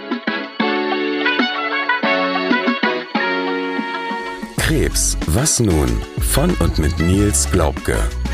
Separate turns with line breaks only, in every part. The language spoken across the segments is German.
Krebs, was nun? Von und mit Nils Glaubke.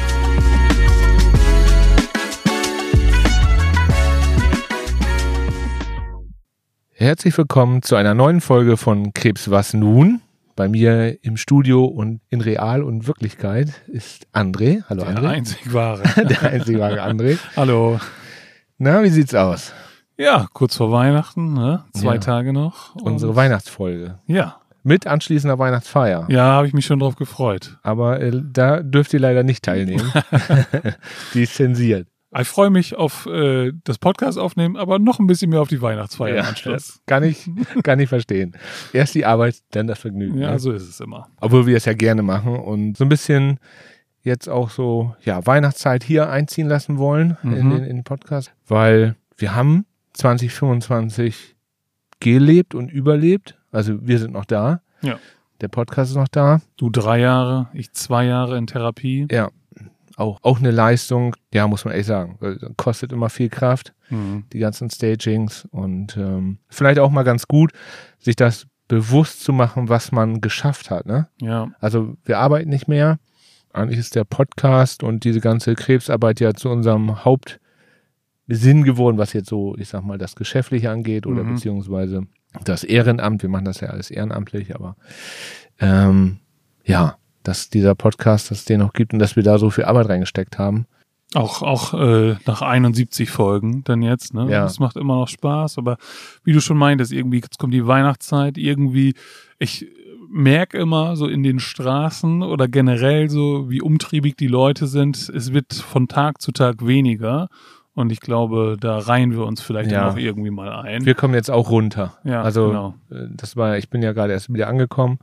Herzlich willkommen zu einer neuen Folge von Krebs, was nun? Bei mir im Studio und in Real und Wirklichkeit ist André. Hallo André.
Der einzig wahre.
Der einzig wahre André.
Hallo.
Na, wie sieht's aus?
Ja, kurz vor Weihnachten, ne? 2 Tage noch.
Unsere Weihnachtsfolge.
Ja.
Mit anschließender Weihnachtsfeier.
Ja, habe ich mich schon drauf gefreut.
Aber da dürft ihr leider nicht teilnehmen. Die ist zensiert.
Ich freue mich auf das Podcast aufnehmen, aber noch ein bisschen mehr auf die Weihnachtsfeier im Anschluss.
Kann ich verstehen. Erst die Arbeit, dann das Vergnügen.
Ja,
ne?
so ist es immer.
Obwohl wir es ja gerne machen und so ein bisschen jetzt auch so, ja, Weihnachtszeit hier einziehen lassen wollen in den Podcast, weil wir haben 2025 gelebt und überlebt. Also wir sind noch da.
Ja.
Der Podcast ist noch da.
Du 3 Jahre, ich 2 Jahre in Therapie.
Ja. Auch eine Leistung, ja, muss man ehrlich sagen. Kostet immer viel Kraft, die ganzen Stagings. Und vielleicht auch mal ganz gut, sich das bewusst zu machen, was man geschafft hat. Ne?
Ja.
Also wir arbeiten nicht mehr. Eigentlich ist der Podcast und diese ganze Krebsarbeit ja zu unserem Hauptsinn geworden, was jetzt so, ich sag mal, das Geschäftliche angeht oder beziehungsweise das Ehrenamt. Wir machen das ja alles ehrenamtlich, aber ja, dass dieser Podcast, dass es den noch gibt und dass wir da so viel Arbeit reingesteckt haben.
Auch nach 71 Folgen dann jetzt, ne?
Ja.
Das macht immer noch Spaß, aber wie du schon meintest, irgendwie, jetzt kommt die Weihnachtszeit, irgendwie, ich merke immer so in den Straßen oder generell so, wie umtriebig die Leute sind. Es wird von Tag zu Tag weniger. Und ich glaube, da reihen wir uns vielleicht auch irgendwie mal ein.
Wir kommen jetzt auch runter.
Ja,
also
genau.
Ich bin ja gerade erst wieder angekommen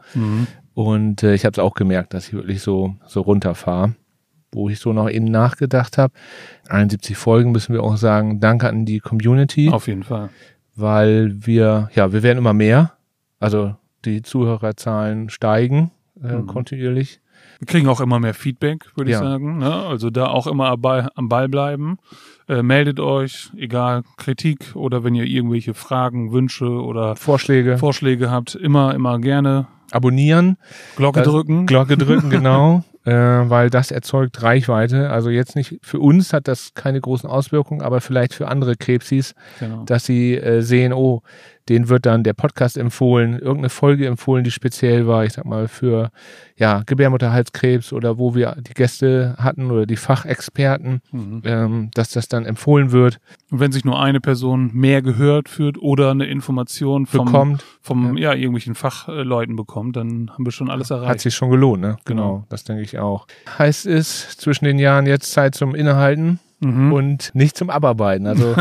und ich habe es auch gemerkt, dass ich wirklich so runterfahre, wo ich so noch eben nachgedacht habe. 71 Folgen müssen wir auch sagen, danke an die Community.
Auf jeden Fall.
Weil wir werden immer mehr. Also die Zuhörerzahlen steigen kontinuierlich.
Wir kriegen auch immer mehr Feedback, würde ich sagen. Ne? Also da auch immer am Ball bleiben. Meldet euch, egal, Kritik oder wenn ihr irgendwelche Fragen, Wünsche oder Vorschläge habt, immer gerne.
Abonnieren.
Glocke drücken,
genau. Weil das erzeugt Reichweite. Also jetzt nicht, für uns hat das keine großen Auswirkungen, aber vielleicht für andere Krebsis, dass sie sehen, oh, denen wird dann der Podcast empfohlen, irgendeine Folge empfohlen, die speziell war, ich sag mal, für Gebärmutterhalskrebs oder wo wir die Gäste hatten oder die Fachexperten, dass das dann empfohlen wird.
Und wenn sich nur eine Person mehr gehört fühlt oder eine Information vom irgendwelchen Fachleuten bekommt, dann haben wir schon alles erreicht.
Hat sich schon gelohnt, ne? Genau, das denke ich auch. Heißt es, zwischen den Jahren jetzt Zeit zum Innehalten und nicht zum Abarbeiten. Also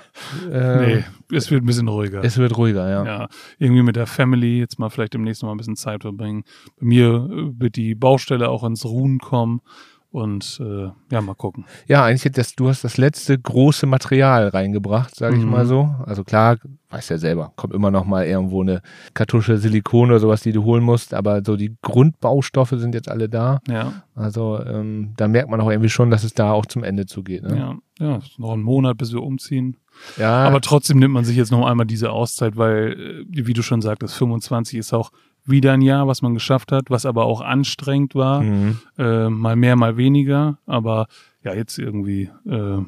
nee, es wird ein bisschen ruhiger.
Es wird ruhiger,
ja. Irgendwie mit der Family jetzt mal vielleicht demnächst noch mal ein bisschen Zeit verbringen. Bei mir wird die Baustelle auch ins Ruhen kommen. Und mal gucken. Ja,
eigentlich du hast das letzte große Material reingebracht, sage ich mal so. Also klar, weißt ja selber, kommt immer noch mal irgendwo eine Kartusche Silikon oder sowas, die du holen musst, aber so die Grundbaustoffe sind jetzt alle da.
Ja.
Also da merkt man auch irgendwie schon, dass es da auch zum Ende zugeht. Ne?
Ja, es ist noch ein Monat, bis wir umziehen.
Ja.
Aber trotzdem nimmt man sich jetzt noch einmal diese Auszeit, weil, wie du schon sagtest, 25 ist auch wieder ein Jahr, was man geschafft hat, was aber auch anstrengend war. Mal mehr, mal weniger. Aber ja, jetzt irgendwie will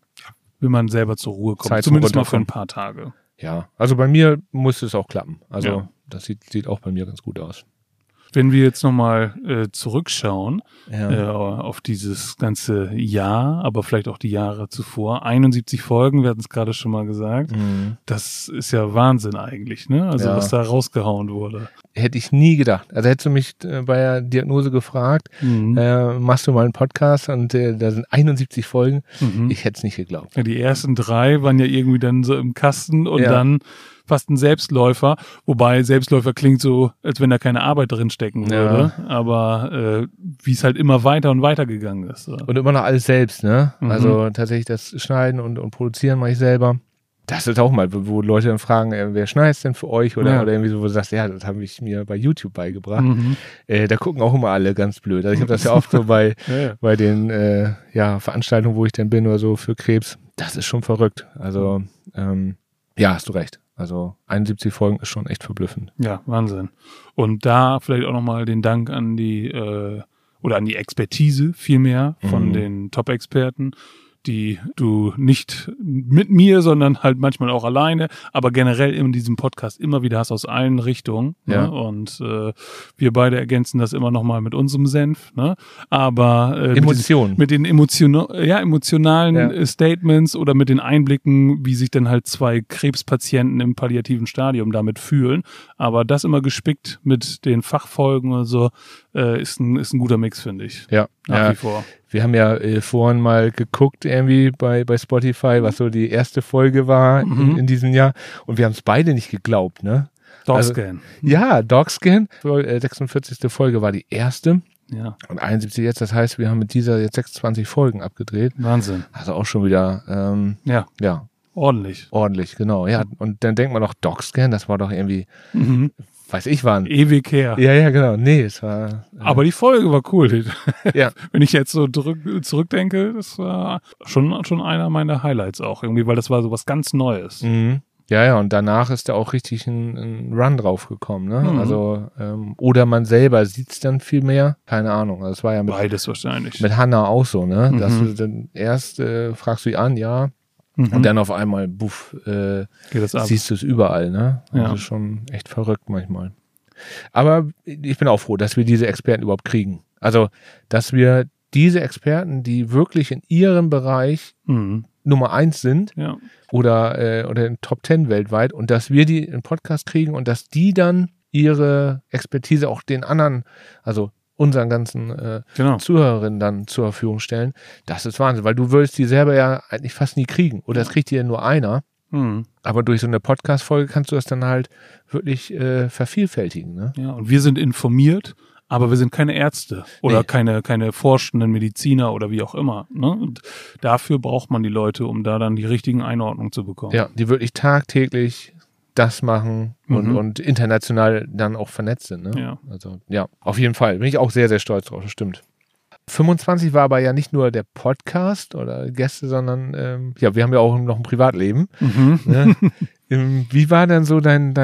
man selber zur Ruhe kommen. Zumindest mal für ein paar Tage.
Ja, also bei mir muss es auch klappen. Also das sieht auch bei mir ganz gut aus.
Wenn wir jetzt nochmal zurückschauen auf dieses ganze Jahr, aber vielleicht auch die Jahre zuvor, 71 Folgen, wir hatten es gerade schon mal gesagt, das ist ja Wahnsinn eigentlich, ne? Also was da rausgehauen wurde.
Hätte ich nie gedacht. Also hättest du mich bei der Diagnose gefragt, machst du mal einen Podcast und da sind 71 Folgen. Ich hätte es nicht geglaubt.
Ja, die ersten 3 waren ja irgendwie dann so im Kasten und dann fast ein Selbstläufer, wobei Selbstläufer klingt so, als wenn da keine Arbeit drin stecken würde, aber wie es halt immer weiter und weiter gegangen ist. So.
Und immer noch alles selbst, ne? Also tatsächlich das Schneiden und Produzieren mache ich selber. Das ist auch mal, wo Leute dann fragen, wer schneidet denn für euch? Oder irgendwie so, wo du sagst, ja, das habe ich mir bei YouTube beigebracht. Da gucken auch immer alle ganz blöd. Also ich habe das ja oft so bei den Veranstaltungen, wo ich dann bin oder so für Krebs. Das ist schon verrückt. Also hast du recht. Also 71 Folgen ist schon echt verblüffend.
Ja, Wahnsinn. Und da vielleicht auch nochmal den Dank an die oder an die Expertise vielmehr von den Top-Experten, die du nicht mit mir, sondern halt manchmal auch alleine, aber generell in diesem Podcast immer wieder hast aus allen Richtungen.
Ja.
Ne? Und wir beide ergänzen das immer nochmal mit unserem Senf. Ne? Aber
Emotionen.
mit den emotionalen Statements oder mit den Einblicken, wie sich dann halt zwei Krebspatienten im palliativen Stadium damit fühlen. Aber das immer gespickt mit den Fachfolgen oder so, ist ein guter Mix, finde ich.
Ja.
Nach wie vor.
Wir haben ja vorhin mal geguckt irgendwie bei Spotify, was so die erste Folge war in diesem Jahr. Und wir haben es beide nicht geglaubt, ne?
Dogscan.
Ja, Dogscan. 46. Folge war die erste.
Ja.
Und 71 jetzt, das heißt, wir haben mit dieser jetzt 26 Folgen abgedreht.
Wahnsinn.
Also auch schon wieder, ja.
Ordentlich.
Ordentlich, genau. Ja, und dann denkt man noch, Dogscan, das war doch irgendwie, weiß ich wann.
Ewig her.
Ja, genau. Nee, es war.
Aber die Folge war cool.
Ja.
Wenn ich jetzt so zurückdenke, das war schon einer meiner Highlights auch irgendwie, weil das war so was ganz Neues.
Mhm. Ja, und danach ist da auch richtig ein Run drauf gekommen, ne? Also, oder man selber sieht's dann viel mehr. Keine Ahnung. Also, es war ja
beides wahrscheinlich.
Mit Hannah auch so, ne? Dass du dann erst fragst du sie an, ja. Und dann auf einmal,
geht das ab.
Siehst du es überall, ne?
Ja.
Das ist schon echt verrückt manchmal. Aber ich bin auch froh, dass wir diese Experten überhaupt kriegen. Also, dass wir diese Experten, die wirklich in ihrem Bereich Nummer 1 sind, oder in Top 10 weltweit, und dass wir die in Podcast kriegen und dass die dann ihre Expertise auch den anderen, also unseren ganzen Zuhörerinnen dann zur Verfügung stellen, das ist Wahnsinn, weil du würdest die selber ja eigentlich fast nie kriegen. Oder es kriegt dir nur einer. Aber durch so eine Podcast-Folge kannst du das dann halt wirklich vervielfältigen. Ne?
Ja, und wir sind informiert, aber wir sind keine Ärzte oder keine forschenden Mediziner oder wie auch immer. Ne? Und dafür braucht man die Leute, um da dann die richtigen Einordnungen zu bekommen.
Ja, die wirklich tagtäglich das machen und international dann auch vernetzt sind. Ne?
Ja.
Also ja, auf jeden Fall. Bin ich auch sehr, sehr stolz drauf, das stimmt. 25 war aber ja nicht nur der Podcast oder Gäste, sondern wir haben ja auch noch ein Privatleben. Ne? Wie war denn so dein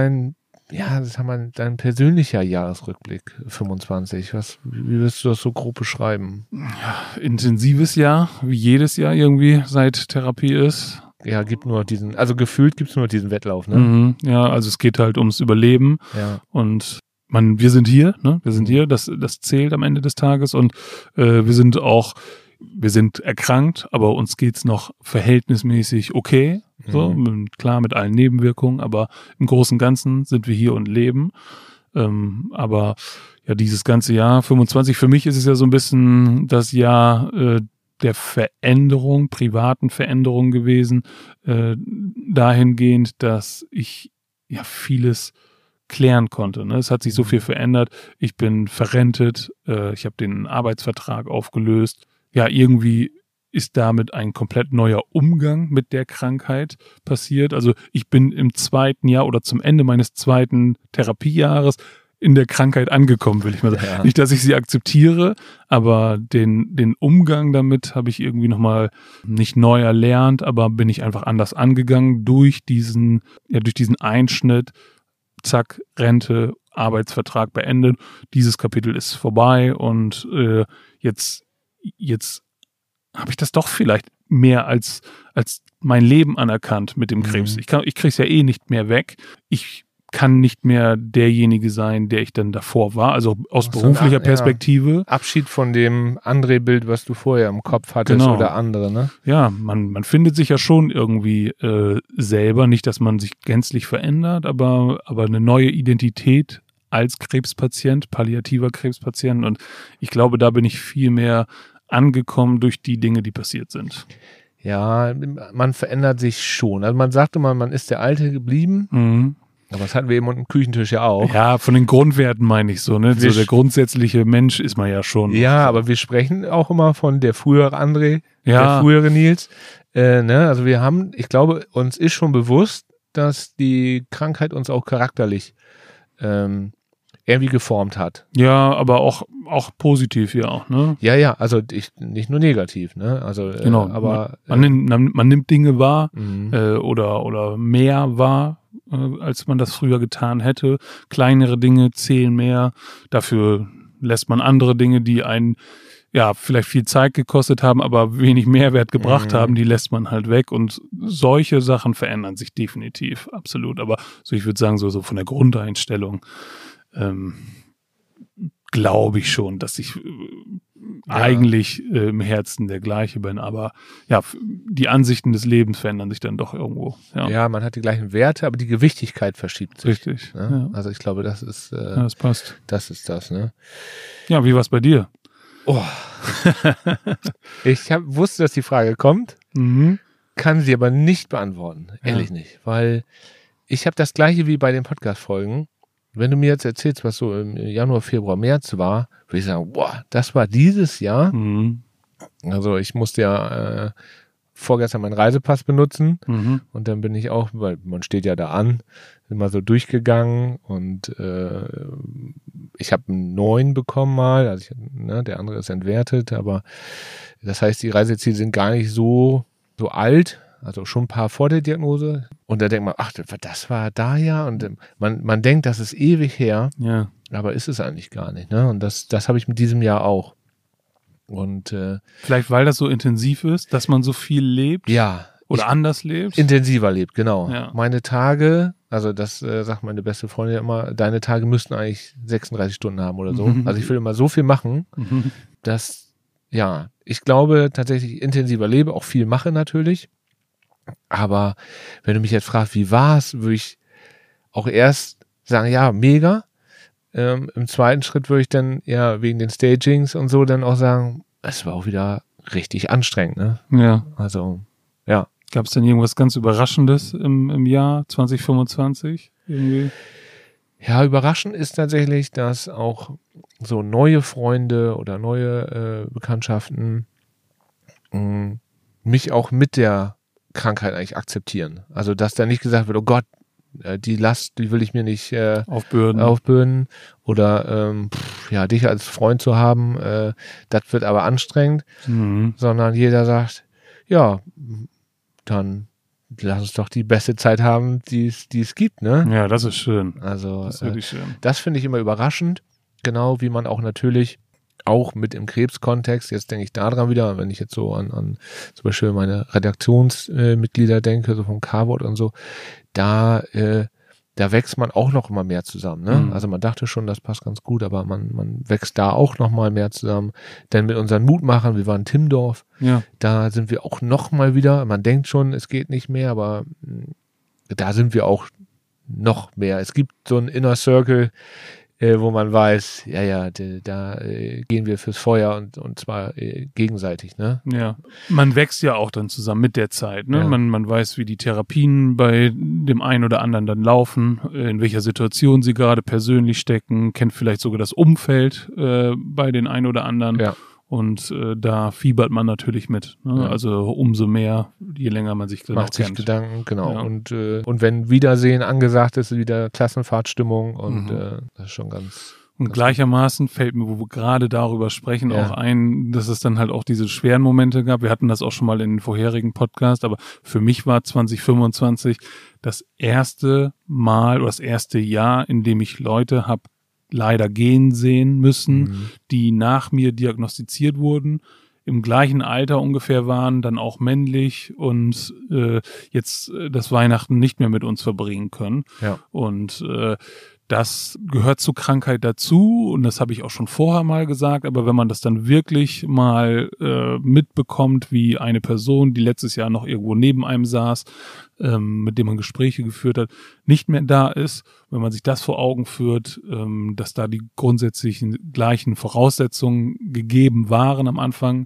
persönlicher Jahresrückblick 25? Wie wirst du das so grob beschreiben?
Ja, intensives Jahr, wie jedes Jahr irgendwie seit Therapie ist.
Ja, gefühlt gibt es nur diesen Wettlauf, ne?
Ja, also es geht halt ums Überleben.
Ja.
Und wir sind hier, ne? Wir sind hier, das zählt am Ende des Tages und wir sind erkrankt, aber uns geht's noch verhältnismäßig okay. So, klar mit allen Nebenwirkungen, aber im Großen und Ganzen sind wir hier und leben. Aber ja, dieses ganze Jahr 25, für mich ist es ja so ein bisschen das Jahr der Veränderung, privaten Veränderung gewesen, dahingehend, dass ich ja vieles klären konnte. Ne? Es hat sich so viel verändert. Ich bin verrentet, ich habe den Arbeitsvertrag aufgelöst. Ja, irgendwie ist damit ein komplett neuer Umgang mit der Krankheit passiert. Also ich bin im 2. Jahr oder zum Ende meines 2. Therapiejahres in der Krankheit angekommen, will ich mal sagen. Ja. Nicht, dass ich sie akzeptiere, aber den Umgang damit habe ich irgendwie nochmal nicht neu erlernt, aber bin ich einfach anders angegangen durch diesen Einschnitt. Zack, Rente, Arbeitsvertrag beendet. Dieses Kapitel ist vorbei und jetzt habe ich das doch vielleicht mehr als mein Leben anerkannt mit dem Krebs. Ich krieg's ja eh nicht mehr weg. Ich kann nicht mehr derjenige sein, der ich dann davor war, also aus beruflicher Perspektive.
Ja. Abschied von dem André-Bild, was du vorher im Kopf hattest oder andere, ne?
Ja, man findet sich ja schon irgendwie selber, nicht, dass man sich gänzlich verändert, aber eine neue Identität als Krebspatient, palliativer Krebspatient, und ich glaube, da bin ich viel mehr angekommen durch die Dinge, die passiert sind.
Ja, man verändert sich schon. Also man sagt immer, man ist der Alte geblieben. Aber das hatten wir eben unten am Küchentisch ja auch.
Ja, von den Grundwerten meine ich so, ne? So der grundsätzliche Mensch ist man ja schon.
Ja, aber wir sprechen auch immer von der frühere André, der frühere Nils. Ne? Also ich glaube, uns ist schon bewusst, dass die Krankheit uns auch charakterlich irgendwie geformt hat.
Ja, aber auch positiv ja auch, ne?
Ja, also nicht nur negativ, ne? Also
genau,
aber
man nimmt Dinge wahr oder mehr wahr, als man das früher getan hätte. Kleinere Dinge zählen mehr. Dafür lässt man andere Dinge, die einen vielleicht viel Zeit gekostet haben, aber wenig Mehrwert gebracht haben, die lässt man halt weg. Und solche Sachen verändern sich definitiv, absolut. Aber so, ich würde sagen, so von der Grundeinstellung glaube ich schon, dass ich eigentlich im Herzen der gleiche bin. Aber ja, die Ansichten des Lebens verändern sich dann doch irgendwo.
Ja, man hat die gleichen Werte, aber die Gewichtigkeit verschiebt sich.
Richtig.
Ne? Ja. Also ich glaube, das ist
das passt.
Das ist das, ne?
Ja, wie war es bei dir?
Oh. Ich wusste, dass die Frage kommt, kann sie aber nicht beantworten. Ehrlich nicht. Weil ich habe das Gleiche wie bei den Podcast-Folgen. Wenn du mir jetzt erzählst, was so im Januar, Februar, März war, würde ich sagen, boah, das war dieses Jahr. Also ich musste ja vorgestern meinen Reisepass benutzen und dann bin ich auch, weil man steht ja da an, immer so durchgegangen und ich habe einen 9 bekommen mal, also der andere ist entwertet, aber das heißt, die Reiseziele sind gar nicht so alt, also schon ein paar vor der Diagnose. Und da denkt man, ach, das war da ja. Und man denkt, das ist ewig her, aber ist es eigentlich gar nicht. Ne? Und das habe ich mit diesem Jahr auch. Und
vielleicht, weil das so intensiv ist, dass man so viel lebt?
Ja.
Oder anders lebt?
Intensiver lebt, genau.
Ja.
Meine Tage, also das sagt meine beste Freundin immer, deine Tage müssten eigentlich 36 Stunden haben oder so. Also ich will immer so viel machen, dass, ich glaube tatsächlich intensiver lebe, auch viel mache natürlich. Aber wenn du mich jetzt fragst, wie war's, würde ich auch erst sagen, ja, mega. Im zweiten Schritt würde ich dann wegen den Stagings und so dann auch sagen, es war auch wieder richtig anstrengend, ne?
Ja.
Also, ja.
Gab es denn irgendwas ganz Überraschendes im Jahr 2025 irgendwie?
Ja, überraschend ist tatsächlich, dass auch so neue Freunde oder neue Bekanntschaften mich auch mit der Krankheit eigentlich akzeptieren. Also, dass da nicht gesagt wird, oh Gott, die Last, die will ich mir nicht aufbürden oder dich als Freund zu haben, das wird aber anstrengend, sondern jeder sagt, ja, dann lass uns doch die beste Zeit haben, die es gibt, ne?
Ja, das ist schön.
Also,
das ist wirklich schön.
Das finde ich immer überraschend, genau wie man auch natürlich auch mit im Krebskontext, jetzt denke ich daran wieder, wenn ich jetzt so an zum Beispiel meine Redaktionsmitglieder denke, so vom K-Wort und so, da wächst man auch noch immer mehr zusammen. Ne? Also man dachte schon, das passt ganz gut, aber man wächst da auch noch mal mehr zusammen. Denn mit unseren Mutmachern, wir waren in Timmendorf, da sind wir auch noch mal wieder, man denkt schon, es geht nicht mehr, aber da sind wir auch noch mehr. Es gibt so einen Inner Circle, wo man weiß, da gehen wir fürs Feuer und zwar gegenseitig, ne?
Ja, man wächst ja auch dann zusammen mit der Zeit, ne? Ja. Man weiß, wie die Therapien bei dem einen oder anderen dann laufen, in welcher Situation sie gerade persönlich stecken, kennt vielleicht sogar das Umfeld bei den einen oder anderen. Ja. Und da fiebert man natürlich mit. Ne? Ja. Also umso mehr, je länger man sich
macht sich Gedanken, genau. Ja. Und wenn Wiedersehen angesagt ist, wieder Klassenfahrtstimmung und das ist schon ganz.
Und gleichermaßen fällt mir, wo wir gerade darüber sprechen, auch ein, dass es dann halt auch diese schweren Momente gab. Wir hatten das auch schon mal in den vorherigen Podcast, aber für mich war 2025 das erste Mal oder das erste Jahr, in dem ich Leute habe leider gehen sehen müssen, die nach mir diagnostiziert wurden, im gleichen Alter ungefähr waren, dann auch männlich und jetzt das Weihnachten nicht mehr mit uns verbringen können. Ja. Und das gehört zur Krankheit dazu und das habe ich auch schon vorher mal gesagt, aber wenn man das dann wirklich mal mitbekommt, wie eine Person, die letztes Jahr noch irgendwo neben einem saß, mit dem man Gespräche geführt hat, nicht mehr da ist, wenn man sich das vor Augen führt, dass da die grundsätzlichen gleichen Voraussetzungen gegeben waren am Anfang.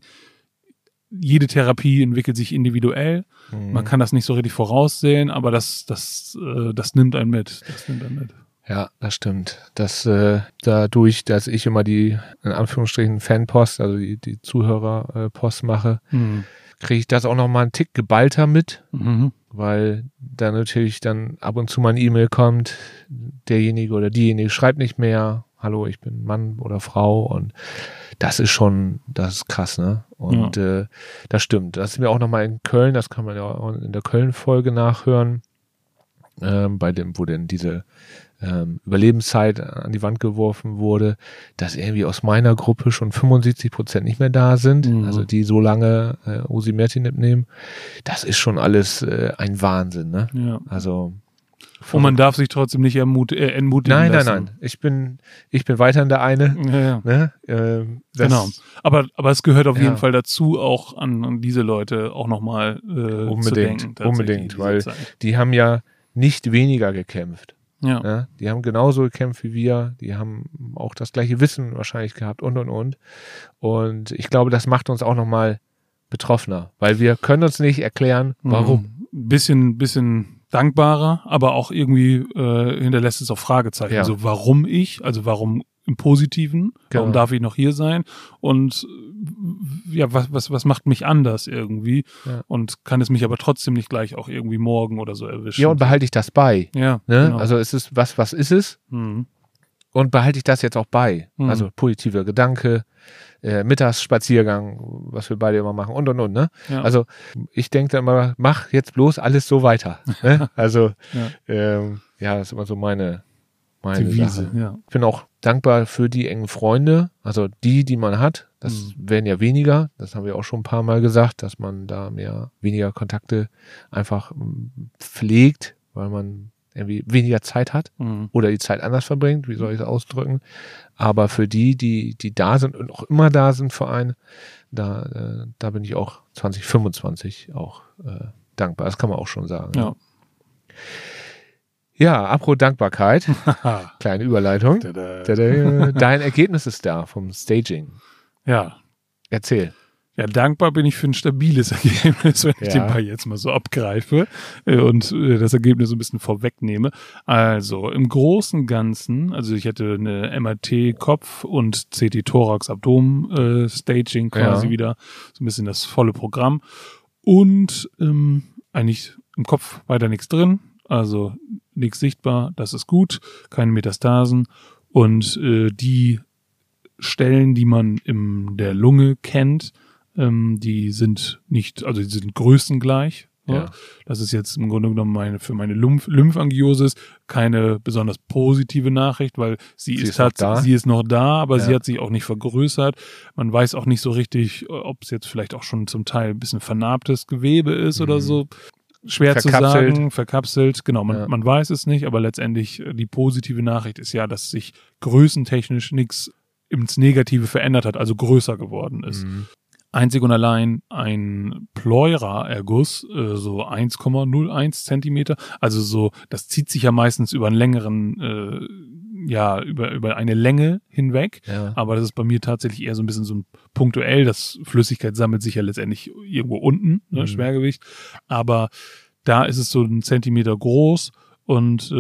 Jede Therapie entwickelt sich individuell. Man kann das nicht so richtig voraussehen, aber das nimmt einen mit. Das nimmt einen mit.
Ja, das stimmt. Das dadurch, dass ich immer die, in Anführungsstrichen, Fanpost, also die Zuhörerpost mache, kriege ich das auch noch mal einen Tick geballter mit, weil da natürlich dann ab und zu mal eine E-Mail kommt, derjenige oder diejenige schreibt nicht mehr, hallo, ich bin Mann oder Frau und das ist krass, ne? Und das stimmt. Das ist mir auch nochmal in Köln, das kann man ja auch in der Köln-Folge nachhören, wo denn diese Überlebenszeit an die Wand geworfen wurde, dass irgendwie aus meiner Gruppe schon 75% nicht mehr da sind, also die so lange Osimertinib nehmen. Das ist schon alles ein Wahnsinn, ne?
Ja.
Also
und man darf sich trotzdem nicht entmutigen lassen.
Nein. Ich bin weiterhin der eine.
Ja.
Ne?
Genau. Aber es gehört auf jeden Fall dazu, auch an diese Leute auch nochmal zu denken.
Unbedingt, weil die haben ja nicht weniger gekämpft.
Ja.
Ne? Die haben genauso gekämpft wie wir. Die haben auch das gleiche Wissen wahrscheinlich gehabt und. Und ich glaube, das macht uns auch nochmal betroffener, weil wir können uns nicht erklären, warum.
Bisschen dankbarer, aber auch irgendwie hinterlässt es auch Fragezeichen.
Ja.
So, warum ich? Also warum im Positiven? Warum darf ich noch hier sein? Und ja, was macht mich anders irgendwie? Ja. Und kann es mich aber trotzdem nicht gleich auch irgendwie morgen oder so erwischen?
Ja, und behalte ich das bei?
Ja.
Ne?
Genau.
Also ist es, was ist es? Und behalte ich das jetzt auch bei? Also positiver Gedanke, Mittagsspaziergang, was wir beide immer machen und, ne? Ja. Also ich denke dann immer, mach jetzt bloß alles so weiter. Ne? Also das ist immer so meine
Devise,
Sache.
Ja.
Ich bin auch dankbar für die engen Freunde, also die man hat. Das werden ja weniger, das haben wir auch schon ein paar Mal gesagt, dass man da weniger Kontakte einfach pflegt, weil man irgendwie weniger Zeit hat oder die Zeit anders verbringt, wie soll ich es ausdrücken. Aber für die da sind und auch immer da sind für einen, da bin ich auch 2025 auch dankbar. Das kann man auch schon sagen.
Ja.
Ja, apropos Dankbarkeit. Kleine Überleitung. Dein Ergebnis ist da vom Staging.
Ja.
Erzähl.
Ja, dankbar bin ich für ein stabiles Ergebnis, wenn ich den Ball jetzt mal so abgreife und das Ergebnis so ein bisschen vorwegnehme. Also im Großen und Ganzen, also ich hätte eine MRT-Kopf und CT-Thorax-Abdomen-Staging quasi wieder, so ein bisschen das volle Programm und eigentlich im Kopf weiter nichts drin, also nichts sichtbar, das ist gut, keine Metastasen und die Stellen, die man in der Lunge kennt, die sind die sind größtengleich. Ja. Das ist jetzt im Grunde genommen für meine Lymphangiosis keine besonders positive Nachricht, weil sie ist noch da, aber sie hat sich auch nicht vergrößert. Man weiß auch nicht so richtig, ob es jetzt vielleicht auch schon zum Teil ein bisschen vernarbtes Gewebe ist oder so. Schwer zu sagen, verkapselt, genau, man weiß es nicht, aber letztendlich die positive Nachricht ist ja, dass sich größentechnisch nichts ins Negative verändert hat, also größer geworden ist. Einzig und allein ein Pleura-Erguss, so 1,01 Zentimeter, also so, das zieht sich ja meistens über einen längeren, über eine Länge hinweg, aber das ist bei mir tatsächlich eher so ein bisschen so punktuell, das Flüssigkeit sammelt sich ja letztendlich irgendwo unten, ne, Schwergewicht, aber da ist es so 1 Zentimeter groß und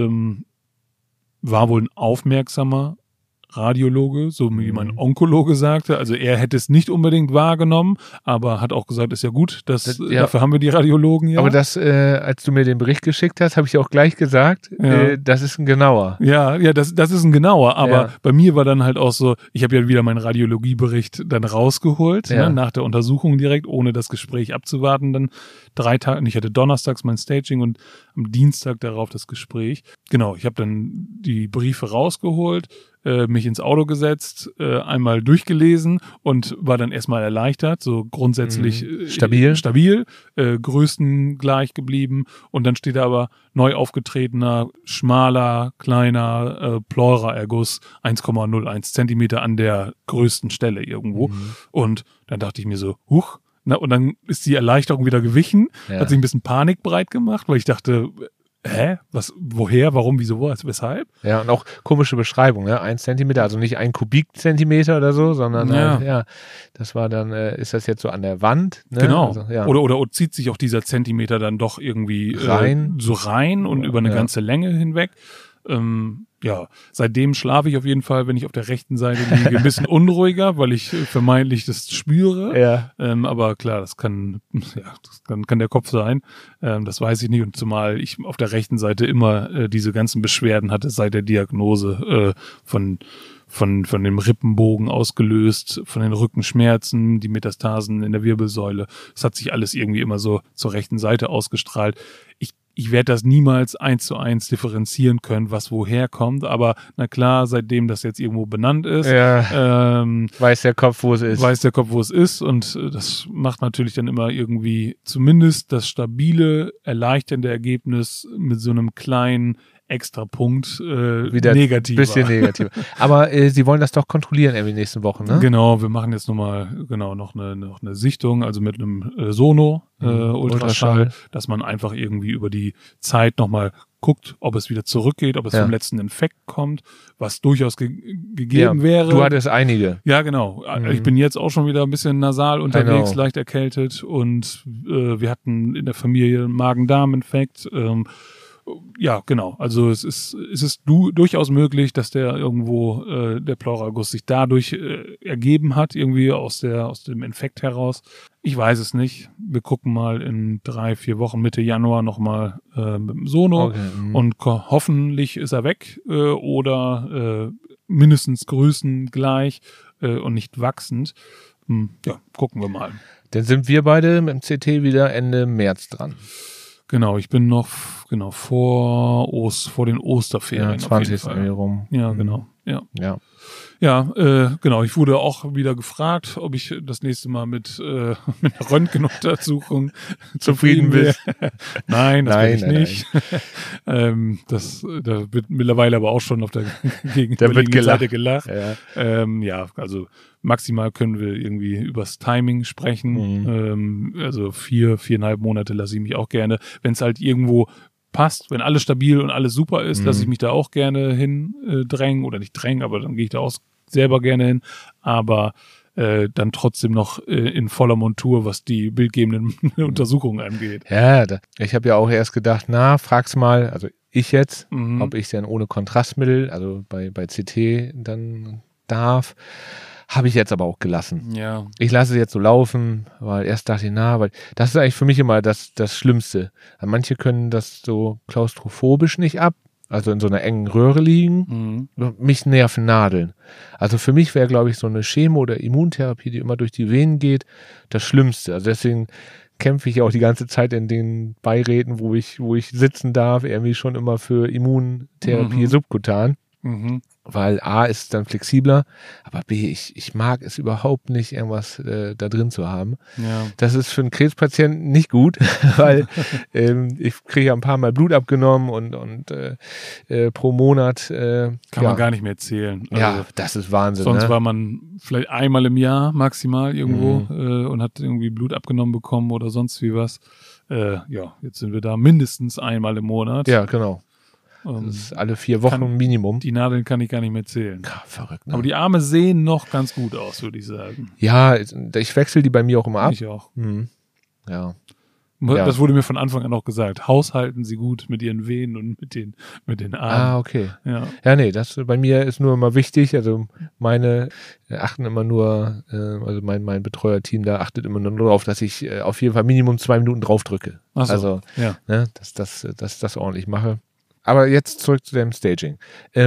war wohl ein aufmerksamer Radiologe, so wie mein Onkologe sagte. Also er hätte es nicht unbedingt wahrgenommen, aber hat auch gesagt, ist ja gut, dafür haben wir die Radiologen ja.
Aber das, als du mir den Bericht geschickt hast, habe ich auch gleich gesagt, das ist ein genauer.
Ja, das ist ein genauer, aber bei mir war dann halt auch so, ich habe ja wieder meinen Radiologiebericht dann rausgeholt, ne, nach der Untersuchung direkt, ohne das Gespräch abzuwarten, dann 3 Tage, und ich hatte donnerstags mein Staging und am Dienstag darauf das Gespräch. Genau, ich habe dann die Briefe rausgeholt, mich ins Auto gesetzt, einmal durchgelesen und war dann erstmal erleichtert, so grundsätzlich stabil, Größen gleich geblieben und dann steht da aber neu aufgetretener, schmaler, kleiner Pleura-Erguss, 1,01 Zentimeter an der größten Stelle irgendwo und dann dachte ich mir so, huch, na, und dann ist die Erleichterung wieder gewichen, hat sich ein bisschen Panik breit gemacht, weil ich dachte, woher, warum, wieso, weshalb?
Ja, und auch komische Beschreibung, ne? 1 Zentimeter, also nicht 1 Kubikzentimeter oder so, sondern das war dann, ist das jetzt so an der Wand? Ne?
Genau.
Also,
oder zieht sich auch dieser Zentimeter dann doch irgendwie rein und über eine ganze Länge hinweg. ja, seitdem schlafe ich auf jeden Fall, wenn ich auf der rechten Seite liege, ein bisschen unruhiger, weil ich vermeintlich das spüre.
Ja.
Aber klar, das kann der Kopf sein. Das weiß ich nicht. Und zumal ich auf der rechten Seite immer diese ganzen Beschwerden hatte seit der Diagnose von dem Rippenbogen ausgelöst, von den Rückenschmerzen, die Metastasen in der Wirbelsäule. Das hat sich alles irgendwie immer so zur rechten Seite ausgestrahlt. Ich werde das niemals 1:1 differenzieren können, was woher kommt, aber na klar, seitdem das jetzt irgendwo benannt ist,
weiß der Kopf, wo es ist.
Und das macht natürlich dann immer irgendwie zumindest das stabile, erleichternde Ergebnis mit so einem kleinen Extrapunkt
wieder
negativer.
Bisschen negativer. Aber Sie wollen das doch kontrollieren irgendwie nächsten Wochen, ne?
Genau, wir machen jetzt noch eine Sichtung, also mit einem Sono Ultraschall, dass man einfach irgendwie über die Zeit nochmal guckt, ob es wieder zurückgeht, ob es vom letzten Infekt kommt, was durchaus gegeben wäre.
Du hattest einige.
Ja, genau. Ich bin jetzt auch schon wieder ein bisschen nasal unterwegs, leicht erkältet und wir hatten in der Familie einen Magen-Darm-Infekt. Ja, genau. Also es ist durchaus möglich, dass der irgendwo der Pleuraguss sich dadurch ergeben hat, irgendwie aus dem Infekt heraus. Ich weiß es nicht. Wir gucken mal in 3-4 Wochen Mitte Januar nochmal mit dem Sono und hoffentlich ist er weg oder mindestens größengleich und nicht wachsend. Ja, gucken wir mal.
Dann sind wir beide mit dem CT wieder Ende März dran.
Genau, ich bin noch vor den Osterferien.
Ja, 20. rum.
Ja, genau. Ja. Genau. Ich wurde auch wieder gefragt, ob ich das nächste Mal mit einer Röntgenuntersuchung zufrieden bin. Nein, das bin ich nicht. Da wird mittlerweile aber auch schon auf der gegenüberliegenden Seite gelacht. Ja, also maximal können wir irgendwie übers Timing sprechen. Also 4,5 Monate lasse ich mich auch gerne. Wenn es halt irgendwo passt, wenn alles stabil und alles super ist, lasse ich mich da auch gerne hin drängen oder nicht drängen, aber dann gehe ich da auch selber gerne hin, aber dann trotzdem noch in voller Montur, was die bildgebenden Untersuchungen angeht.
Ja, ich habe ja auch erst gedacht, frag's mal, also ich jetzt, ob ich denn ohne Kontrastmittel, also bei CT dann darf. Habe ich jetzt aber auch gelassen.
Ja.
Ich lasse es jetzt so laufen, weil erst dachte ich, weil das ist eigentlich für mich immer das Schlimmste. Manche können das so klaustrophobisch nicht ab, also in so einer engen Röhre liegen. Mich nerven Nadeln. Also für mich wäre, glaube ich, so eine Chemo- oder Immuntherapie, die immer durch die Venen geht, das Schlimmste. Also deswegen kämpfe ich auch die ganze Zeit in den Beiräten, wo ich sitzen darf, irgendwie schon immer für Immuntherapie subkutan. Weil A ist dann flexibler, aber B, ich mag es überhaupt nicht, irgendwas da drin zu haben.
Ja.
Das ist für einen Krebspatienten nicht gut, weil ich kriege ja ein paar Mal Blut abgenommen und pro Monat
kann man gar nicht mehr zählen. Also
ja, das ist Wahnsinn.
Sonst war man vielleicht einmal im Jahr maximal irgendwo und hat irgendwie Blut abgenommen bekommen oder sonst wie was. Jetzt sind wir da mindestens einmal im Monat.
Ja, genau. Das ist alle 4 Wochen Minimum.
Die Nadeln kann ich gar nicht mehr zählen.
Ja, verrückt. Ne?
Aber die Arme sehen noch ganz gut aus, würde ich sagen.
Ja, ich wechsle die bei mir auch immer ab.
Ich auch.
Ja.
Das wurde mir von Anfang an auch gesagt. Haushalten Sie gut mit Ihren Venen und mit den Armen.
Okay.
Ja,
nee, das bei mir ist nur immer wichtig. Also meine achten immer nur, also mein Betreuerteam da achtet immer nur darauf, dass ich auf jeden Fall Minimum 2 Minuten drauf drücke.
Ach so,
also,
ja.
Ne, dass das ordentlich mache. Aber jetzt zurück zu dem Staging.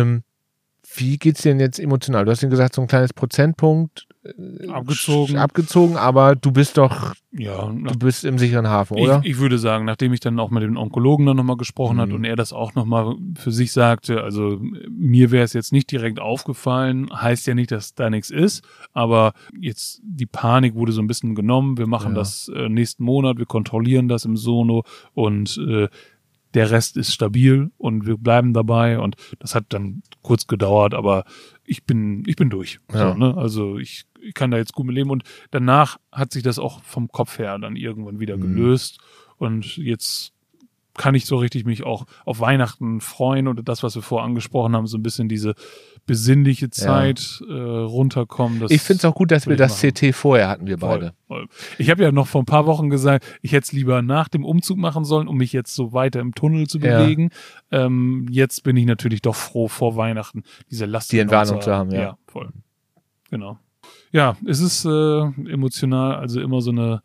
Wie geht's dir denn jetzt emotional? Du hast ja gesagt, so ein kleines Prozentpunkt abgezogen, aber du bist doch, du bist im sicheren Hafen, oder?
Ich würde sagen, nachdem ich dann auch mit dem Onkologen dann nochmal gesprochen hat und er das auch nochmal für sich sagte, also mir wäre es jetzt nicht direkt aufgefallen, heißt ja nicht, dass da nichts ist, aber jetzt die Panik wurde so ein bisschen genommen. Wir machen das nächsten Monat, wir kontrollieren das im Sono und der Rest ist stabil und wir bleiben dabei und das hat dann kurz gedauert, aber ich bin durch.
Ja.
So, ne? Also ich kann da jetzt gut mit leben und danach hat sich das auch vom Kopf her dann irgendwann wieder gelöst und jetzt kann ich so richtig mich auch auf Weihnachten freuen oder das, was wir vorher angesprochen haben, so ein bisschen diese besinnliche Zeit runterkommen.
Ich finde es auch gut, dass wir das CT vorher hatten, wir beide.
Voll. Ich habe ja noch vor ein paar Wochen gesagt, ich hätte es lieber nach dem Umzug machen sollen, um mich jetzt so weiter im Tunnel zu bewegen. Jetzt bin ich natürlich doch froh, vor Weihnachten diese Last
die Entwarnung zu haben.
Ja, voll. Genau. Ja, es ist emotional, also immer so eine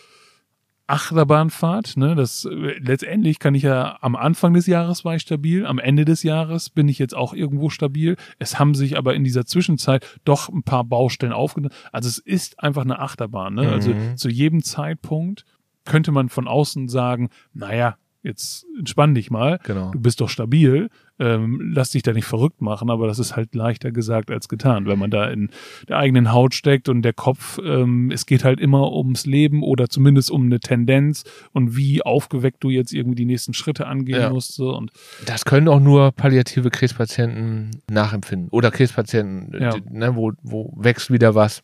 Achterbahnfahrt, ne? Das letztendlich kann ich ja am Anfang des Jahres war ich stabil, am Ende des Jahres bin ich jetzt auch irgendwo stabil. Es haben sich aber in dieser Zwischenzeit doch ein paar Baustellen aufgenommen. Also es ist einfach eine Achterbahn, ne? Also zu jedem Zeitpunkt könnte man von außen sagen, naja, jetzt entspann dich mal, du bist doch stabil, lass dich da nicht verrückt machen, aber das ist halt leichter gesagt als getan, wenn man da in der eigenen Haut steckt und der Kopf, es geht halt immer ums Leben oder zumindest um eine Tendenz und wie aufgeweckt du jetzt irgendwie die nächsten Schritte angehen musst. So. Und
das können auch nur palliative Krebspatienten nachempfinden oder Krebspatienten, ne, wo wächst wieder was.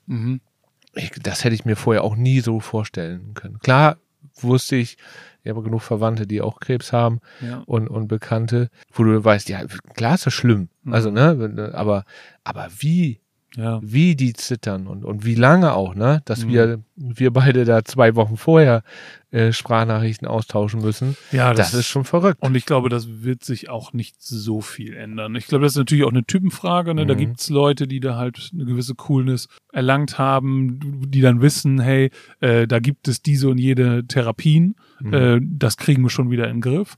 Das hätte ich mir vorher auch nie so vorstellen können. Klar wusste ich habe genug Verwandte, die auch Krebs haben und Bekannte, wo du weißt, ja, klar ist das schlimm. Also, ne, aber wie die zittern und wie lange auch, ne, dass wir beide da 2 Wochen vorher Sprachnachrichten austauschen müssen. Ja, das ist schon verrückt.
Und ich glaube, das wird sich auch nicht so viel ändern. Ich glaube, das ist natürlich auch eine Typenfrage, ne? Da gibt's Leute, die da halt eine gewisse Coolness erlangt haben, die dann wissen, hey, da gibt es diese und jede Therapien, das kriegen wir schon wieder in den Griff.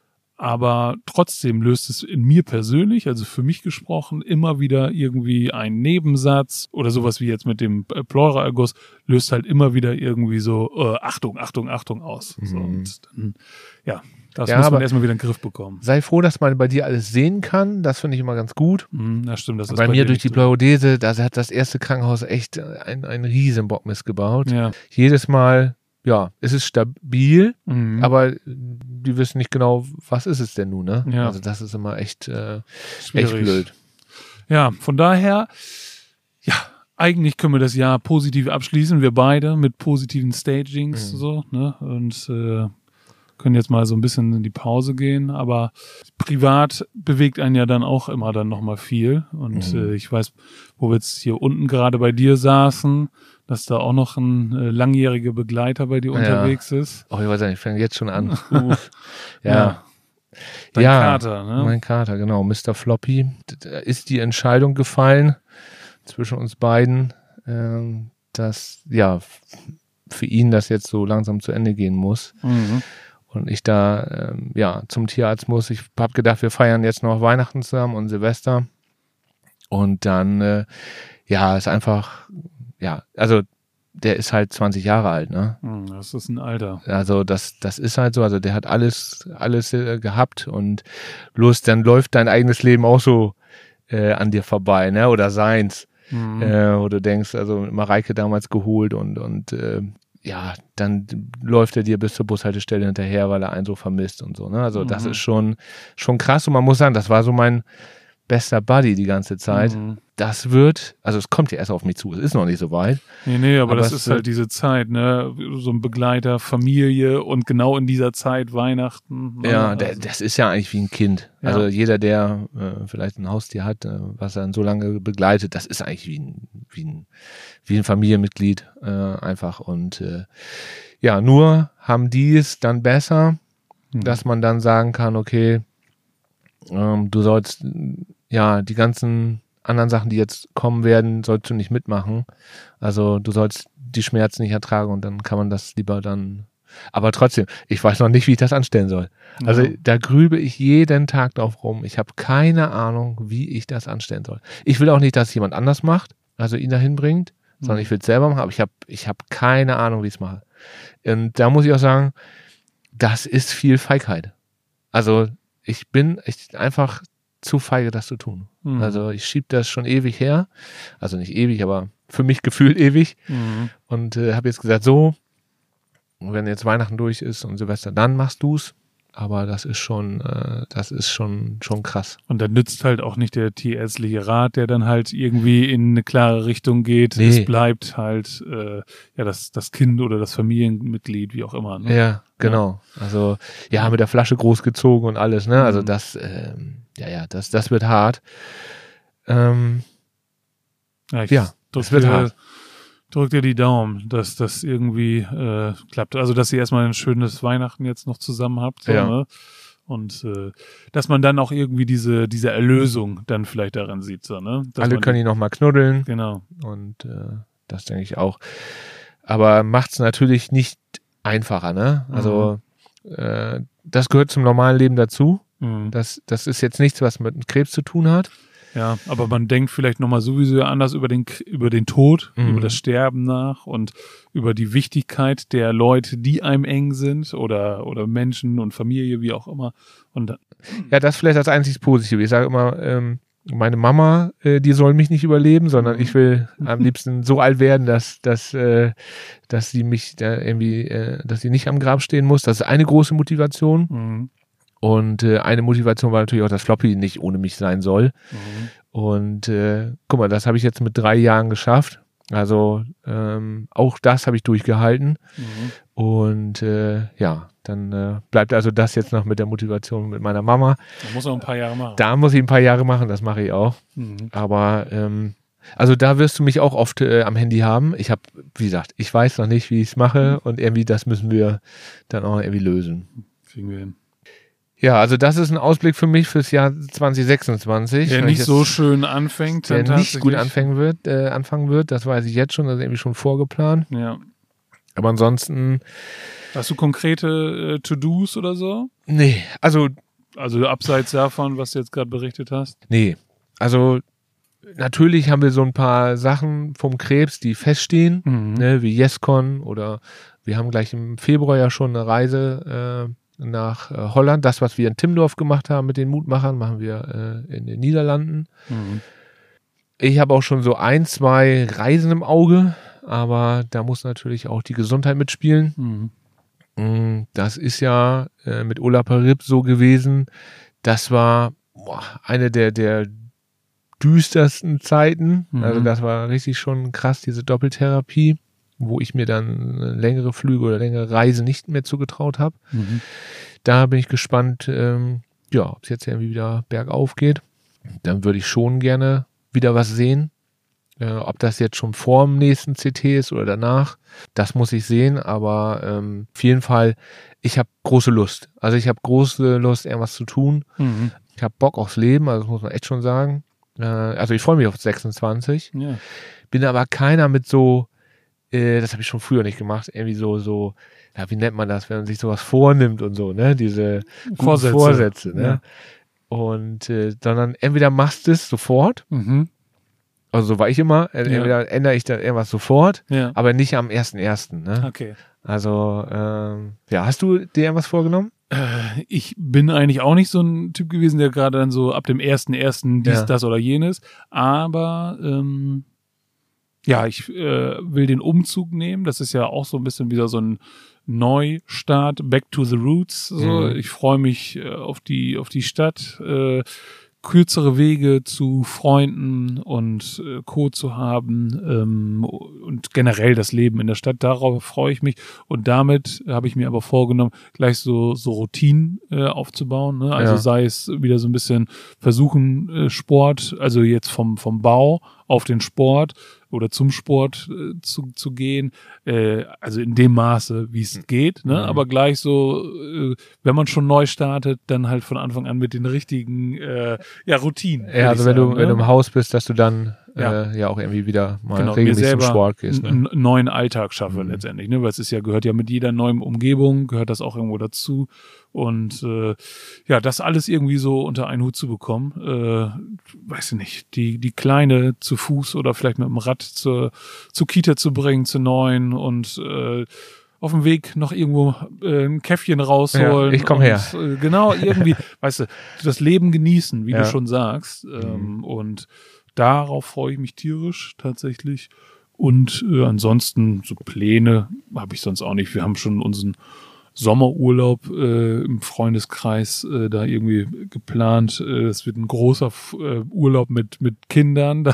Aber trotzdem löst es in mir persönlich, also für mich gesprochen, immer wieder irgendwie einen Nebensatz oder sowas wie jetzt mit dem Pleuraerguss, löst halt immer wieder irgendwie so Achtung aus. So, und dann, das muss man erstmal wieder in den Griff bekommen.
Sei froh, dass man bei dir alles sehen kann. Das finde ich immer ganz gut.
Das stimmt. Das ist
bei mir durch die Pleurodese, da hat das erste Krankenhaus echt einen riesen Bockmist gebaut. Ja. Jedes Mal, es ist stabil, aber die wissen nicht genau, was ist es denn nun, ne? Ja. Also das ist immer echt blöd.
Ja, von daher, eigentlich können wir das Jahr positiv abschließen, wir beide mit positiven Stagings, so, ne? Und können jetzt mal so ein bisschen in die Pause gehen, aber privat bewegt einen ja dann auch immer dann nochmal viel. Und ich weiß, wo wir jetzt hier unten gerade bei dir saßen, dass da auch noch ein langjähriger Begleiter bei dir unterwegs ist.
Ich weiß nicht, ich fange jetzt schon an.
Dein Kater, ne?
Mein Kater, genau. Mr. Floppy. Da ist die Entscheidung gefallen zwischen uns beiden, dass für ihn das jetzt so langsam zu Ende gehen muss. Und ich da zum Tierarzt muss. Ich habe gedacht, wir feiern jetzt noch Weihnachten zusammen und Silvester. Und dann, ist einfach, also der ist halt 20 Jahre alt, ne?
Das ist ein Alter.
Also das ist halt so, also der hat alles gehabt und dann läuft dein eigenes Leben auch so an dir vorbei, ne? Oder seins. Wo du denkst, also Mareike damals geholt und dann läuft er dir bis zur Bushaltestelle hinterher, weil er einen so vermisst und so, ne? Also das ist schon krass und man muss sagen, das war so mein bester Buddy die ganze Zeit. Das es kommt ja erst auf mich zu, es ist noch nicht so weit.
Nee, aber das ist halt diese Zeit, ne? So ein Begleiter, Familie und genau in dieser Zeit Weihnachten. Ne?
Ja, das ist ja eigentlich wie ein Kind. Ja. Also jeder, der vielleicht ein Haustier hat, was er dann so lange begleitet, das ist eigentlich wie ein Familienmitglied einfach. Und nur haben die es dann besser, dass man dann sagen kann, okay, du sollst die ganzen anderen Sachen, die jetzt kommen werden, sollst du nicht mitmachen. Also du sollst die Schmerzen nicht ertragen und dann kann man das lieber dann. Aber trotzdem, ich weiß noch nicht, wie ich das anstellen soll. Also da grübe ich jeden Tag drauf rum. Ich habe keine Ahnung, wie ich das anstellen soll. Ich will auch nicht, dass es jemand anders macht, also ihn dahin bringt, sondern ich will es selber machen, aber ich hab keine Ahnung, wie ich es mache. Und da muss ich auch sagen, das ist viel Feigheit. Also ich bin einfach zu feige, das zu tun. Also ich schiebe das schon ewig her. Also nicht ewig, aber für mich gefühlt ewig. Und habe jetzt gesagt, so, wenn jetzt Weihnachten durch ist und Silvester, dann machst du's. Aber das ist schon krass.
Und dann nützt halt auch nicht der tierärztliche Rat, der dann halt irgendwie in eine klare Richtung geht.
Nee.
Es bleibt halt das Kind oder das Familienmitglied, wie auch immer. Ne?
Ja, genau. Also mit der Flasche großgezogen und alles, ne? Also das wird hart.
Drück dir die Daumen, dass das irgendwie klappt. Also, dass ihr erstmal ein schönes Weihnachten jetzt noch zusammen habt. So, ne? Und dass man dann auch irgendwie diese Erlösung dann vielleicht daran sieht. So, ne?
Alle können ihn nochmal knuddeln.
Genau.
Und das denke ich auch. Aber macht's natürlich nicht einfacher, ne? Also das gehört zum normalen Leben dazu. Das ist jetzt nichts, was mit Krebs zu tun hat.
Ja, aber man denkt vielleicht nochmal sowieso anders über den Tod, über das Sterben nach und über die Wichtigkeit der Leute, die einem eng sind oder Menschen und Familie, wie auch immer. Und
ja, das ist vielleicht das einzig Positive. Ich sage immer, meine Mama, die soll mich nicht überleben, sondern ich will am liebsten so alt werden, dass sie mich da irgendwie, dass sie nicht am Grab stehen muss. Das ist eine große Motivation. Und eine Motivation war natürlich auch, dass Floppy nicht ohne mich sein soll. Und guck mal, das habe ich jetzt mit 3 Jahren geschafft. Also auch das habe ich durchgehalten. Und dann bleibt also das jetzt noch mit der Motivation mit meiner Mama.
Da muss er ein paar Jahre machen.
Da muss ich ein paar Jahre machen, das mache ich auch. Aber also da wirst du mich auch oft am Handy haben. Ich habe, wie gesagt, ich weiß noch nicht, wie ich es mache. Und irgendwie das müssen wir dann auch irgendwie lösen.
Kriegen wir hin.
Ja, also das ist ein Ausblick für mich fürs Jahr 2026.
Der nicht so schön anfängt.
Der nicht gut anfangen wird, das weiß ich jetzt schon, das ist irgendwie schon vorgeplant.
Ja.
Aber ansonsten...
Hast du konkrete To-Dos oder so?
Nee, also
abseits davon, was du jetzt gerade berichtet hast?
Nee, also natürlich haben wir so ein paar Sachen vom Krebs, die feststehen, ne, wie YesCon oder wir haben gleich im Februar ja schon eine Reise nach Holland. Das, was wir in Timmendorf gemacht haben mit den Mutmachern, machen wir in den Niederlanden. Ich habe auch schon so 1, 2 Reisen im Auge, aber da muss natürlich auch die Gesundheit mitspielen. Das ist ja mit Ola Parib so gewesen. Das war eine der düstersten Zeiten. Also das war richtig schon krass, diese Doppeltherapie, wo ich mir dann längere Flüge oder längere Reise nicht mehr zugetraut habe. Da bin ich gespannt, ob es jetzt irgendwie wieder bergauf geht. Dann würde ich schon gerne wieder was sehen. Ob das jetzt schon vor dem nächsten CT ist oder danach, das muss ich sehen. Aber auf jeden Fall, ich habe große Lust. Also ich habe große Lust, irgendwas zu tun. Ich habe Bock aufs Leben, also das muss man echt schon sagen. Also ich freue mich auf 26. Ja. Bin aber keiner mit so, das habe ich schon früher nicht gemacht, irgendwie so, ja, wie nennt man das, wenn man sich sowas vornimmt und so, ne? Diese Vorsätze, ne? Ja. Und sondern entweder machst du es sofort, also so war ich immer, entweder ändere ich dann irgendwas sofort, aber nicht am 1.1., ne?
Okay.
Also, hast du dir irgendwas vorgenommen?
Ich bin eigentlich auch nicht so ein Typ gewesen, der gerade dann so ab dem 1.1. dies, das oder jenes, aber ich will den Umzug nehmen. Das ist ja auch so ein bisschen wieder so ein Neustart, back to the roots. So. Ich freue mich auf die Stadt, kürzere Wege zu Freunden und Co. zu haben und generell das Leben in der Stadt, darauf freue ich mich. Und damit habe ich mir aber vorgenommen, gleich so Routinen aufzubauen. Ne? Also sei es wieder so ein bisschen versuchen, Sport, also jetzt vom Bau auf den Sport oder zum Sport zu gehen, also in dem Maße, wie es geht, ne? Aber gleich so, wenn man schon neu startet, dann halt von Anfang an mit den richtigen Routinen.
Ja, also wenn du im Haus bist, dass du dann auch irgendwie wieder mal regelmäßig zum Sport gehst. Ne?
Einen neuen Alltag schaffe letztendlich, ne? Weil es gehört ja mit jeder neuen Umgebung, gehört das auch irgendwo dazu. Und das alles irgendwie so unter einen Hut zu bekommen, weiß ich nicht, die Kleine zu Fuß oder vielleicht mit dem Rad zur Kita zu bringen, zur neuen und auf dem Weg noch irgendwo ein Käffchen rausholen.
Ja, ich komme her.
Genau, irgendwie, weißt du, das Leben genießen, wie du schon sagst. Und darauf freue ich mich tierisch tatsächlich. Und ansonsten so Pläne habe ich sonst auch nicht. Wir haben schon unseren Sommerurlaub im Freundeskreis da irgendwie geplant. Es wird ein großer Urlaub mit Kindern.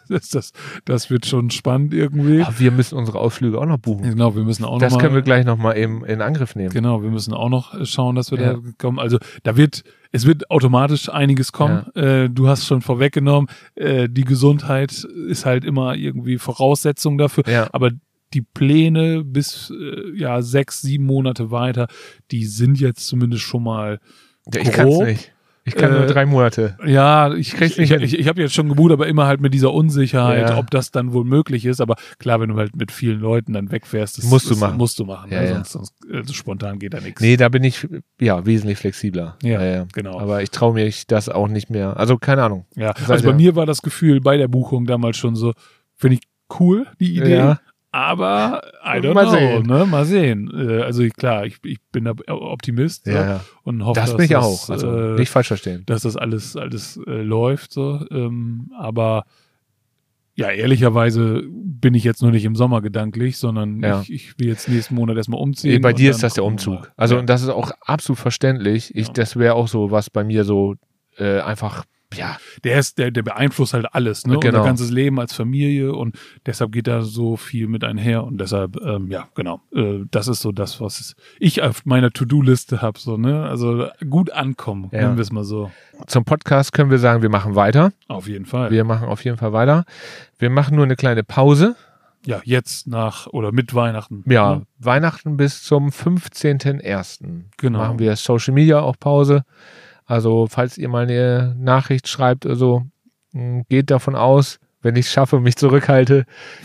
Das wird schon spannend irgendwie.
Aber wir müssen unsere Ausflüge auch noch buchen.
Genau, wir müssen auch
das
noch
können wir gleich noch mal eben in Angriff nehmen.
Genau, wir müssen auch noch schauen, dass wir da kommen. Also es wird automatisch einiges kommen. Ja. Du hast schon vorweggenommen, die Gesundheit ist halt immer irgendwie Voraussetzung dafür. Ja. Aber die Pläne bis 6-7 Monate weiter, die sind jetzt zumindest schon mal grob.
Ich kann's nicht. Ich kann nur 3 Monate.
Ja, ich habe jetzt schon gebucht, aber immer halt mit dieser Unsicherheit, ob das dann wohl möglich ist. Aber klar, wenn du halt mit vielen Leuten dann wegfährst,
musst du machen.
Ja, sonst spontan geht da nichts.
Nee, da bin ich wesentlich flexibler.
Ja, genau.
Aber ich traue mich das auch nicht mehr. Also keine Ahnung.
Ja, also bei mir war das Gefühl bei der Buchung damals schon so, finde ich cool, die Idee. Ja. Aber I don't know, ne? Mal sehen. Also klar, ich bin da Optimist und hoffe,
das bin ich auch. Also nicht falsch verstehen,
dass das alles läuft so. Aber ja, ehrlicherweise bin ich jetzt nur nicht im Sommer gedanklich, sondern ich will jetzt nächsten Monat erstmal umziehen.
Bei dir ist das der Umzug. Also und das ist auch absolut verständlich. Das wäre auch so, was bei mir so einfach. Ja,
der beeinflusst halt alles, ne?
Genau.
Unser ganzes Leben als Familie und deshalb geht da so viel mit einher und deshalb, das ist so das, was ich auf meiner To-Do-Liste habe, so, ne? Also gut ankommen, nennen wir es mal so.
Zum Podcast können wir sagen, wir machen weiter.
Auf jeden Fall.
Wir machen auf jeden Fall weiter. Wir machen nur eine kleine Pause.
Ja, jetzt mit Weihnachten.
Ja, ne? Weihnachten bis zum 15.01.
Genau.
Machen wir Social Media auch Pause. Also, falls ihr mal eine Nachricht schreibt oder so, geht davon aus, wenn ich es schaffe, mich zurückhalte.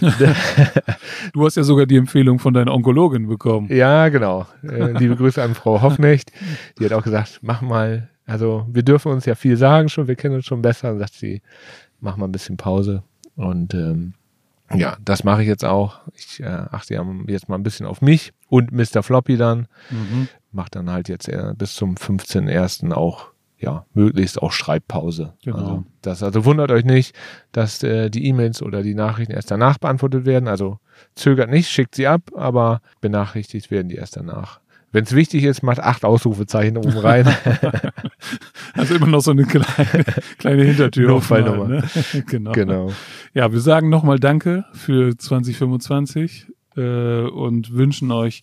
Du hast ja sogar die Empfehlung von deiner Onkologin bekommen.
Ja, genau. Liebe Grüße an Frau Hoffnecht. Die hat auch gesagt, mach mal, also wir dürfen uns ja viel sagen schon, wir kennen uns schon besser. Dann sagt sie, mach mal ein bisschen Pause. Und das mache ich jetzt auch. Ich achte jetzt mal ein bisschen auf mich und Mr. Floppy dann. Mach dann halt jetzt bis zum 15.01. auch möglichst auch Schreibpause.
Genau.
Also wundert euch nicht, dass die E-Mails oder die Nachrichten erst danach beantwortet werden. Also zögert nicht, schickt sie ab, aber benachrichtigt werden die erst danach. Wenn es wichtig ist, macht 8 Ausrufezeichen oben rein.
Also immer noch so eine kleine Hintertür.
Notfallnummer.
Ne? Genau. Ja, wir sagen nochmal Danke für 2025 und wünschen euch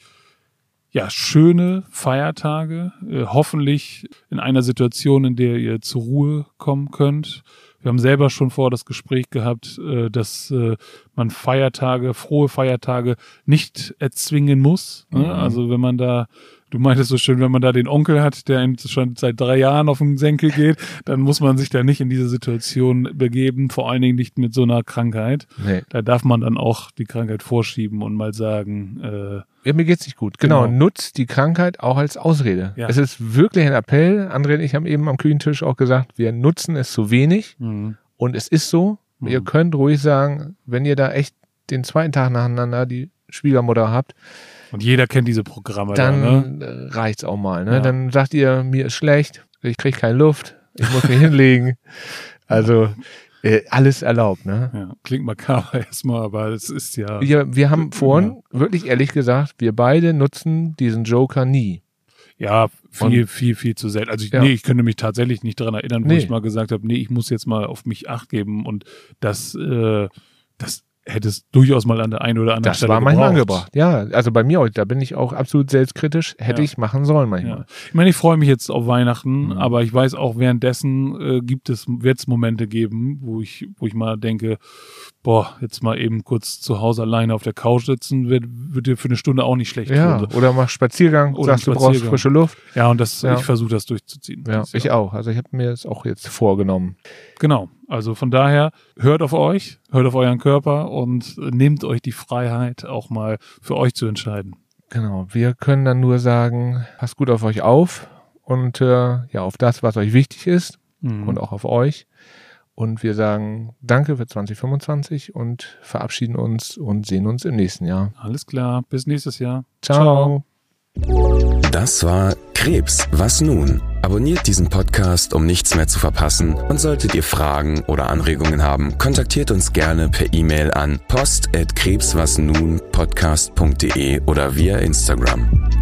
schöne Feiertage, hoffentlich in einer Situation, in der ihr zur Ruhe kommen könnt. Wir haben selber schon das Gespräch gehabt, dass man frohe Feiertage nicht erzwingen muss. Ne? Also wenn man da, du meintest so schön, wenn man da den Onkel hat, der schon seit 3 Jahren auf den Senkel geht, dann muss man sich da nicht in diese Situation begeben, vor allen Dingen nicht mit so einer Krankheit. Nee. Da darf man dann auch die Krankheit vorschieben und mal sagen,
mir geht's nicht gut. Genau. Nutzt die Krankheit auch als Ausrede. Ja. Es ist wirklich ein Appell. André und ich haben eben am Küchentisch auch gesagt, wir nutzen es zu wenig. Und es ist so. Ihr könnt ruhig sagen, wenn ihr da echt den 2. Tag nacheinander die Schwiegermutter habt.
Und jeder kennt diese Programme.
Dann reicht's auch mal. Ne? Ja. Dann sagt ihr, mir ist schlecht, ich kriege keine Luft, ich muss mich hinlegen. Also alles erlaubt, ne?
Ja, klingt makaber erstmal, aber es ist ja...
Wir haben vorhin, wirklich ehrlich gesagt, wir beide nutzen diesen Joker nie.
Ja, viel zu selten. Also ich könnte mich tatsächlich nicht daran erinnern, wo ich mal gesagt habe, ich muss jetzt mal auf mich Acht geben und das hätte es durchaus mal an der einen oder anderen Stelle
gebraucht. Das war manchmal angebracht. Ja, also bei mir auch, da bin ich auch absolut selbstkritisch, hätte ich machen sollen manchmal.
Ja. Ich meine, ich freue mich jetzt auf Weihnachten, aber ich weiß auch, währenddessen wird es Momente geben, wo ich mal denke, jetzt mal eben kurz zu Hause alleine auf der Couch sitzen, wird dir für eine Stunde auch nicht schlecht.
Ja, oder mach Spaziergang, oder sagst, du brauchst frische Luft.
Ja, und ich versuche das durchzuziehen.
Ja, ich auch. Also ich habe mir das auch jetzt vorgenommen.
Genau. Also von daher, hört auf euch, hört auf euren Körper und nehmt euch die Freiheit, auch mal für euch zu entscheiden.
Genau. Wir können dann nur sagen, passt gut auf euch auf und auf das, was euch wichtig ist und auch auf euch. Und wir sagen Danke für 2025 und verabschieden uns und sehen uns im nächsten Jahr.
Alles klar, bis nächstes Jahr.
Ciao.
Das war Krebs, was nun? Abonniert diesen Podcast, um nichts mehr zu verpassen. Und solltet ihr Fragen oder Anregungen haben, kontaktiert uns gerne per E-Mail an post@krebswasnunpodcast.de oder via Instagram.